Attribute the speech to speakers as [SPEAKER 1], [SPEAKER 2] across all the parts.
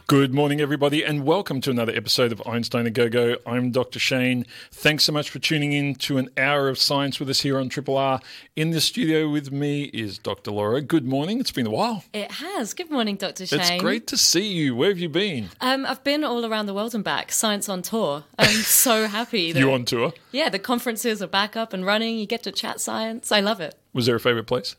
[SPEAKER 1] Good morning, everybody, and welcome to another episode of Einstein A Go-Go. I'm Dr. Shane. Thanks so much for tuning in to an hour of science with us here on Triple R. In the studio with me is Dr. Laura. Good morning. It's been a while.
[SPEAKER 2] It has. Good morning, Dr. Shane.
[SPEAKER 1] It's great to see you. Where have you been?
[SPEAKER 2] I've been all around the world and back. Science on tour. I'm so happy.
[SPEAKER 1] You on tour?
[SPEAKER 2] Yeah, the conferences are back up and running. You get to chat science. I love it.
[SPEAKER 1] Was there a favourite place?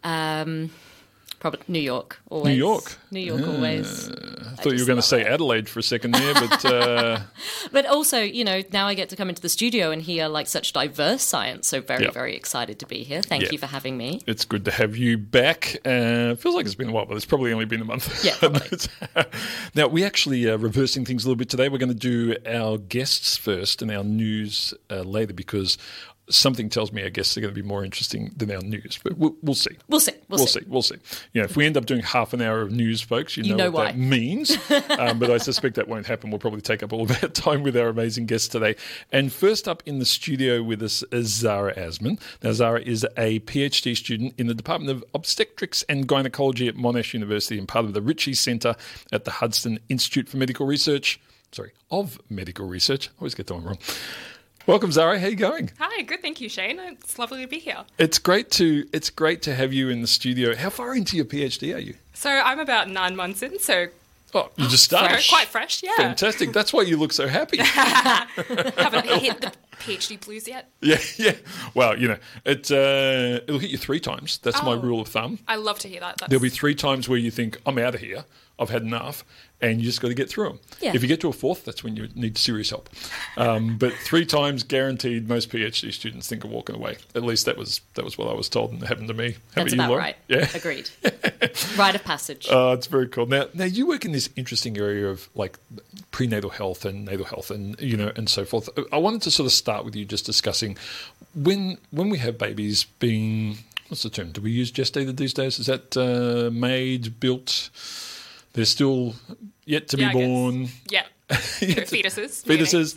[SPEAKER 2] Probably New York, always.
[SPEAKER 1] New York?
[SPEAKER 2] New York, always.
[SPEAKER 1] I thought you were going to say Adelaide for a second there, but...
[SPEAKER 2] But also, you know, now I get to come into the studio and hear like such diverse science, so very excited to be here. Thank you for having me.
[SPEAKER 1] It's good to have you back. Feels like it's been a while, but it's probably only been a month.
[SPEAKER 2] Yeah, probably.
[SPEAKER 1] Now, we actually are reversing things a little bit today. We're going to do our guests first and our news later because... something tells me our guests are going to be more interesting than our news, but we'll see. We'll see. You know, if we end up doing half an hour of news, folks, you know what that means. But I suspect that won't happen. We'll probably take up all of our time with our amazing guests today. And first up in the studio with us is Zara Asman. Now, Zara is a PhD student in the Department of Obstetrics and Gynecology at Monash University and part of the Ritchie Centre at the Hudson Institute for Medical Research. Of Medical Research. I always get that one wrong. Welcome, Zara. How are you going?
[SPEAKER 3] Hi, good. Thank you, Shane. It's lovely to be here.
[SPEAKER 1] It's great to have you in the studio. How far into your PhD are you?
[SPEAKER 3] So I'm about 9 months in, so...
[SPEAKER 1] Oh, you just started?
[SPEAKER 3] Quite fresh, yeah.
[SPEAKER 1] Fantastic. That's why you look so happy.
[SPEAKER 3] Haven't hit the PhD blues yet.
[SPEAKER 1] Yeah. Well, you know, it'll hit you 3 times. That's my rule of thumb.
[SPEAKER 3] I love to hear that.
[SPEAKER 1] There'll be 3 times where you think, I'm out of here. I've had enough. And you just got to get through them.
[SPEAKER 2] Yeah.
[SPEAKER 1] If you get to a 4th, that's when you need serious help. But 3 times guaranteed, most PhD students think of walking away. At least that was what I was told, and it happened to me.
[SPEAKER 2] That's about right.
[SPEAKER 1] Yeah,
[SPEAKER 2] agreed. Rite of passage.
[SPEAKER 1] It's very cool. Now you work in this interesting area of like prenatal health and natal health, and you know, and so forth. I wanted to sort of start with you just discussing when we have babies being, what's the term? Do we use gestated these days? Is that made, built? They're still yet to be born.
[SPEAKER 3] Yeah. Fetuses.
[SPEAKER 1] Fetuses.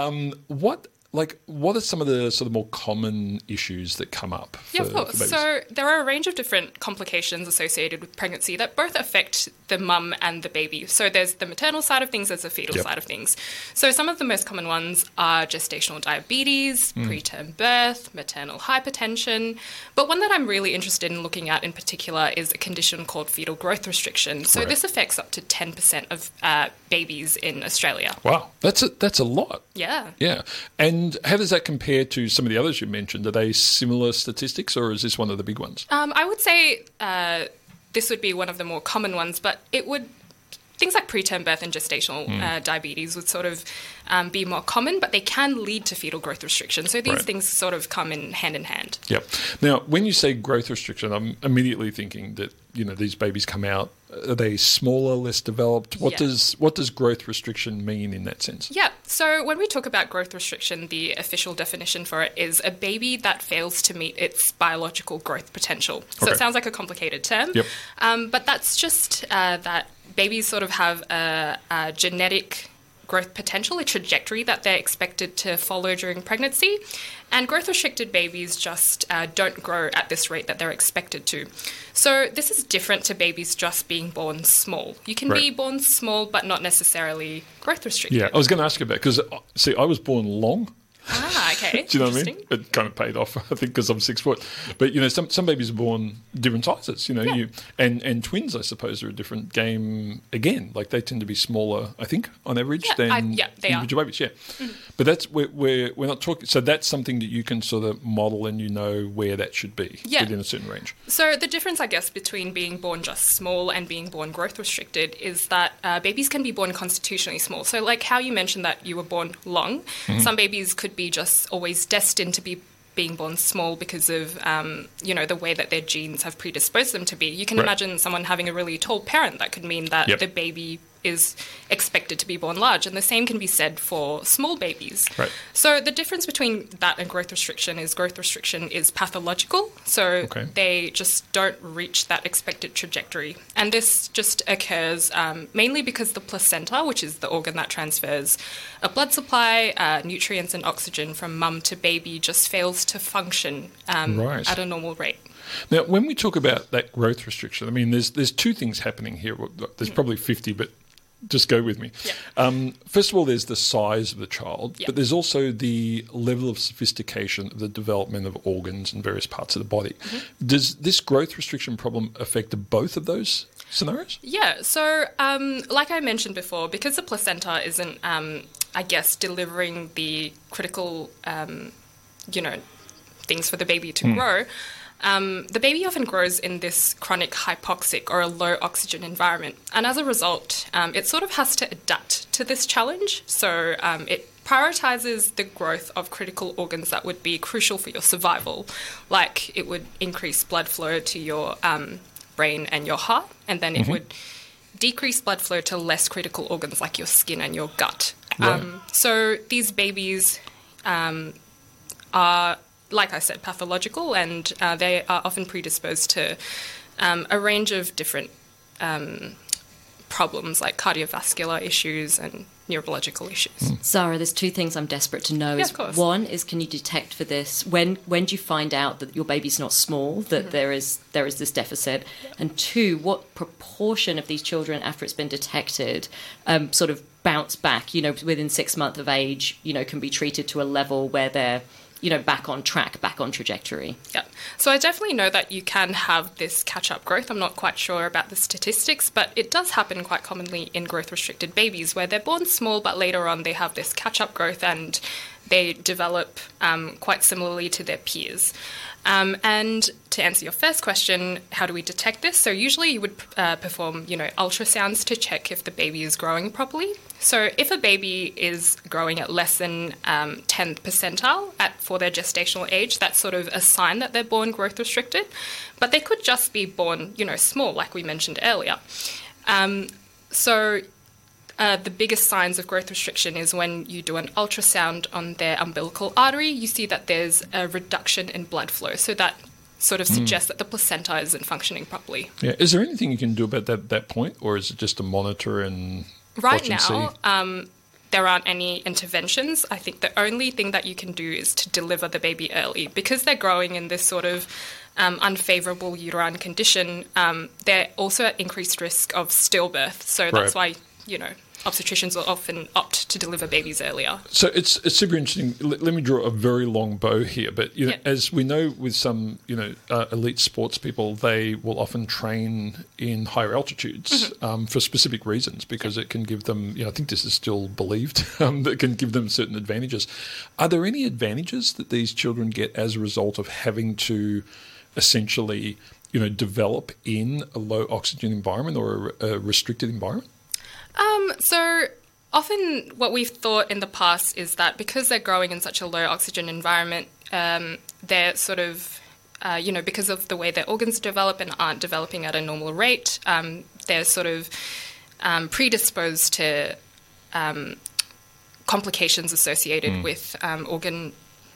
[SPEAKER 1] What are some of the sort of more common issues that come up for,
[SPEAKER 3] of course.
[SPEAKER 1] for babies?
[SPEAKER 3] So there are a range of different complications associated with pregnancy that both affect the mum and the baby. So there's the maternal side of things, there's the fetal side of things. So some of the most common ones are gestational diabetes, preterm birth, maternal hypertension. But one that I'm really interested in looking at in particular is a condition called fetal growth restriction. So this affects up to 10% of babies in Australia.
[SPEAKER 1] Wow, that's a lot.
[SPEAKER 3] Yeah.
[SPEAKER 1] Yeah. And how does that compare to some of the others you mentioned? Are they similar statistics, or is this one of the big ones?
[SPEAKER 3] I would say this would be one of the more common ones, but it would... Things like preterm birth and gestational diabetes would sort of be more common, but they can lead to fetal growth restriction. So these things sort of come in hand.
[SPEAKER 1] Yep. Now, when you say growth restriction, I'm immediately thinking that, you know, these babies come out, are they smaller, less developed? What does growth restriction mean in that sense?
[SPEAKER 3] Yeah. So when we talk about growth restriction, the official definition for it is a baby that fails to meet its biological growth potential. So it sounds like a complicated term, but that's just that babies sort of have a genetic growth potential, a trajectory that they're expected to follow during pregnancy. And growth-restricted babies just don't grow at this rate that they're expected to. So this is different to babies just being born small. You can be born small but not necessarily growth-restricted.
[SPEAKER 1] Yeah, I was going to ask you about because, see, I was born long.
[SPEAKER 3] Okay.
[SPEAKER 1] Do you know what I mean? It kind of paid off, I think, because I'm 6 foot. But, you know, some babies are born different sizes, you know. And twins, I suppose, are a different game again. Like, they tend to be smaller, I think, on average than individual babies. Yeah. Mm-hmm. But that's we're not talking... So that's something that you can sort of model and you know where that should be within a certain range.
[SPEAKER 3] So the difference, I guess, between being born just small and being born growth restricted is that babies can be born constitutionally small. So like how you mentioned that you were born long, some babies could be just always destined to be being born small because of, the way that their genes have predisposed them to be. You can imagine someone having a really tall parent. That could mean that the baby is expected to be born large, and the same can be said for small babies. Right. So the difference between that and growth restriction is pathological, so they just don't reach that expected trajectory. And this just occurs mainly because the placenta, which is the organ that transfers a blood supply, nutrients and oxygen from mum to baby, just fails to function at a normal rate.
[SPEAKER 1] Now, when we talk about that growth restriction, I mean, there's 2 things happening here. There's probably 50, but just go with me.
[SPEAKER 3] Yep.
[SPEAKER 1] First of all, there's the size of the child,
[SPEAKER 3] Yep.
[SPEAKER 1] but there's also the level of sophistication of the development of organs in various parts of the body.
[SPEAKER 3] Mm-hmm.
[SPEAKER 1] Does this growth restriction problem affect both of those scenarios?
[SPEAKER 3] Yeah, so like I mentioned before, because the placenta isn't, I guess, delivering the critical, things for the baby to grow, the baby often grows in this chronic hypoxic or a low oxygen environment. And as a result, it sort of has to adapt to this challenge. So it prioritizes the growth of critical organs that would be crucial for your survival, like it would increase blood flow to your brain and your heart, and then it would decrease blood flow to less critical organs like your skin and your gut.
[SPEAKER 1] Right.
[SPEAKER 3] So these babies are, like I said, pathological, and they are often predisposed to a range of different problems like cardiovascular issues and neurological issues.
[SPEAKER 2] Zara, there's two things I'm desperate to know.
[SPEAKER 3] Yeah, of course.
[SPEAKER 2] One is, can you detect for this? When do you find out that your baby's not small, that there is this deficit? And two, what proportion of these children, after it's been detected, sort of bounce back, within 6 months of age, can be treated to a level where they're, back on track, back on trajectory?
[SPEAKER 3] Yeah. So I definitely know that you can have this catch-up growth. I'm not quite sure about the statistics, but it does happen quite commonly in growth-restricted babies where they're born small, but later on they have this catch-up growth and they develop quite similarly to their peers. And to answer your first question, how do we detect this? So usually you would perform, ultrasounds to check if the baby is growing properly. So if a baby is growing at less than 10th percentile for their gestational age, that's sort of a sign that they're born growth restricted. But they could just be born, small, like we mentioned earlier. The biggest signs of growth restriction is when you do an ultrasound on their umbilical artery, you see that there's a reduction in blood flow. So that sort of suggests that the placenta isn't functioning properly.
[SPEAKER 1] Yeah. Is there anything you can do about that point, or is it just to monitor and
[SPEAKER 3] right
[SPEAKER 1] watch and
[SPEAKER 3] now,
[SPEAKER 1] see?
[SPEAKER 3] There aren't any interventions. I think the only thing that you can do is to deliver the baby early. Because they're growing in this sort of unfavourable uterine condition, they're also at increased risk of stillbirth. So that's why, obstetricians will often opt to deliver babies earlier.
[SPEAKER 1] So it's super interesting. Let me draw a very long bow here, but as we know with some elite sports people, they will often train in higher altitudes for specific reasons because it can give them. I think this is still believed that can give them certain advantages. Are there any advantages that these children get as a result of having to essentially develop in a low oxygen environment or a restricted environment?
[SPEAKER 3] So often what we've thought in the past is that because they're growing in such a low oxygen environment, they're sort of, because of the way their organs develop and aren't developing at a normal rate, they're sort of predisposed to complications associated with organ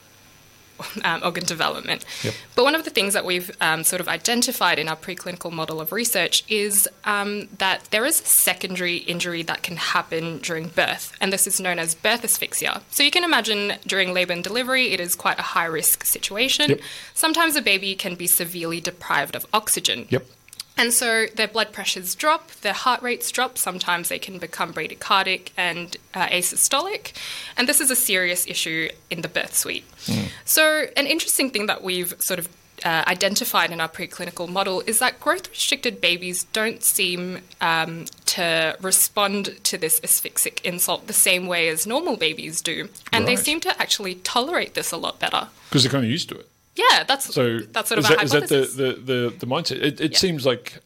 [SPEAKER 3] development.
[SPEAKER 1] Yep.
[SPEAKER 3] But one of the things that we've sort of identified in our preclinical model of research is that there is a secondary injury that can happen during birth, and this is known as birth asphyxia. So you can imagine during labour and delivery, it is quite a high-risk situation.
[SPEAKER 1] Yep.
[SPEAKER 3] Sometimes a baby can be severely deprived of oxygen.
[SPEAKER 1] Yep.
[SPEAKER 3] And so their blood pressures drop, their heart rates drop, sometimes they can become bradycardic and asystolic, and this is a serious issue in the birth suite. So an interesting thing that we've sort of identified in our preclinical model is that growth-restricted babies don't seem to respond to this asphyxic insult the same way as normal babies do, and they seem to actually tolerate this a lot better.
[SPEAKER 1] Because they're kind of used to it.
[SPEAKER 3] Yeah, that's sort of our hypothesis.
[SPEAKER 1] Is that the mindset? It seems like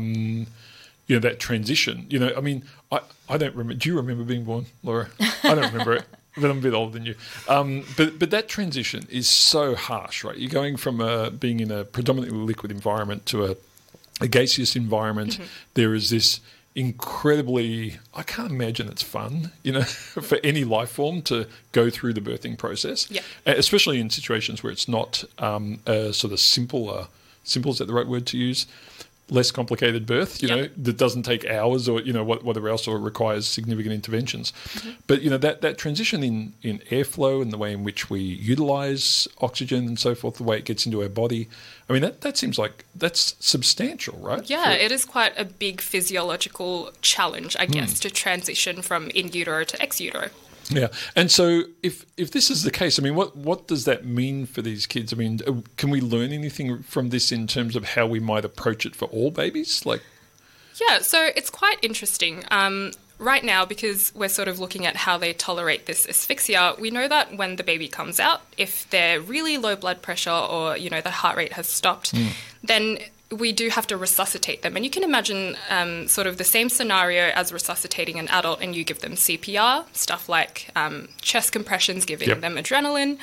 [SPEAKER 1] that transition. I mean, I don't remember. Do you remember being born, Laura? I don't remember it, but I'm a bit older than you. But that transition is so harsh, right? You're going from being in a predominantly liquid environment to a gaseous environment. There is this incredibly, I can't imagine it's fun, for any life form to go through the birthing process, especially in situations where it's not a sort of simple, is that the right word to use? less complicated birth, you know, that doesn't take hours or, you know, whatever else, or requires significant interventions. But, you know, that transition in airflow and the way in which we utilize oxygen and so forth, the way it gets into our body, I mean, that seems like that's substantial, right?
[SPEAKER 3] Yeah, it is quite a big physiological challenge, I guess, to transition from in utero to ex utero.
[SPEAKER 1] Yeah, and so if this is the case, I mean, what does that mean for these kids? I mean, can we learn anything from this in terms of how we might approach it for all babies? Like,
[SPEAKER 3] yeah, so it's quite interesting. Right now, because we're sort of looking at how they tolerate this asphyxia, we know that when the baby comes out, if they're really low blood pressure or, you know, the heart rate has stopped, then we do have to resuscitate them. And you can imagine sort of the same scenario as resuscitating an adult, and you give them CPR, stuff like chest compressions, giving them adrenaline.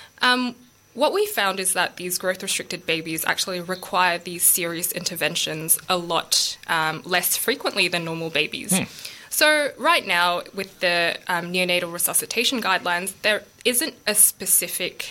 [SPEAKER 3] What we found is that these growth-restricted babies actually require these serious interventions a lot less frequently than normal babies. So right now, with the neonatal resuscitation guidelines, there isn't a specific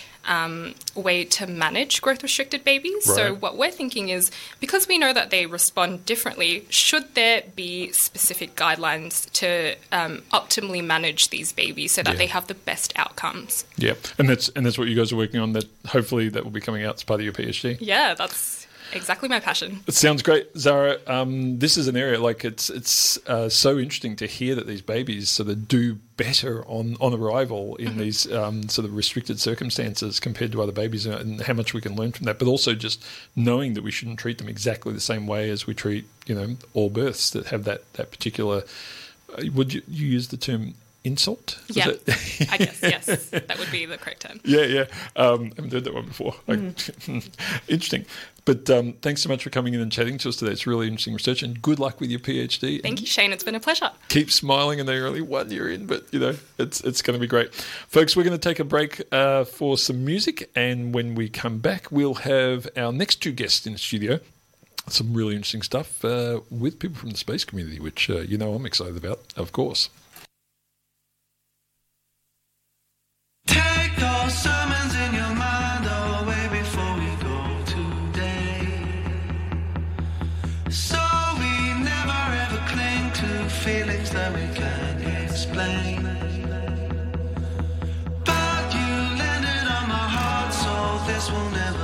[SPEAKER 3] way to manage growth-restricted babies.
[SPEAKER 1] Right.
[SPEAKER 3] So what we're thinking is, because we know that they respond differently, should there be specific guidelines to optimally manage these babies so that they have the best outcomes?
[SPEAKER 1] Yeah, and that's what you guys are working on. That hopefully that will be coming out as part of your PhD.
[SPEAKER 3] Yeah, that's exactly my passion.
[SPEAKER 1] It sounds great, Zara. This is an area like it's so interesting to hear that these babies sort of do better on arrival in these sort of restricted circumstances compared to other babies, and how much we can learn from that. But also just knowing that we shouldn't treat them exactly the same way as we treat, you know, all births that have that particular. Would you use the term insult?
[SPEAKER 3] Yeah, I guess, yes. That would be the correct term.
[SPEAKER 1] Yeah. I haven't heard that one before. Interesting. But thanks so much for coming in and chatting to us today. It's really interesting research, and good luck with your PhD.
[SPEAKER 3] Thank you, Shane. It's been a pleasure.
[SPEAKER 1] Keep smiling, and they're only 1 year in, but, you know, it's going to be great. Folks, we're going to take a break for some music, and when we come back, we'll have our next two guests in the studio. Some really interesting stuff with people from the space community, which, you know, I'm excited about, of course.
[SPEAKER 4] Take those sermons in your mind away before we go today. So we never ever cling to feelings that we can't explain. But you landed on my heart, so this will never